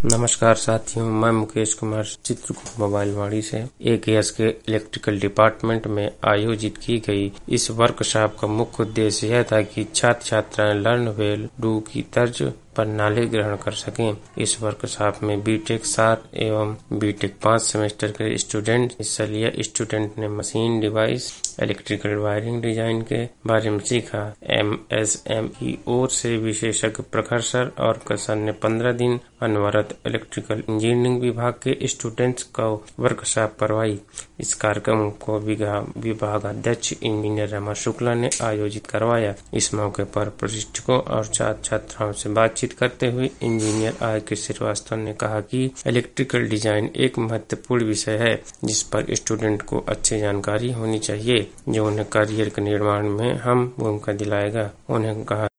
नमस्कार साथियों, मैं मुकेश कुमार चित्रकूट मोबाइल वाड़ी से AKS के इलेक्ट्रिकल डिपार्टमेंट में आयोजित की गई इस वर्कशॉप का मुख्य उद्देश्य यह था कि छात्र छात्राएं लर्न वेल डू की तर्ज पर नॉलेज ग्रहण कर सकें। इस वर्कशॉप में बीटेक 7 एवं बीटेक 5 सेमेस्टर के स्टूडेंट हिस्सा लिया। स्टूडेंट ने machine device, electrical wiring design के बारे में सीखा। MSME ओर से विशेषज्ञ प्रखर सर और सर ने 15 दिन अनवरत इलेक्ट्रिकल इंजीनियरिंग विभाग के स्टूडेंट्स को वर्कशॉप करवाई। इस कार्यक्रम को विभागाध्यक्ष इंजीनियर रमा शुक्ला ने आयोजित करवाया। इस मौके पर प्रशिक्षकों और छात्र छात्राओं से बातचीत करते हुए इंजीनियर RK श्रीवास्तव ने कहा कि इलेक्ट्रिकल डिजाइन एक महत्वपूर्ण विषय है जिस पर स्टूडेंट को अच्छी जानकारी होनी चाहिए, जो उन्हें करियर के निर्माण में हम भूमिका दिलाएगा। उन्हें कहा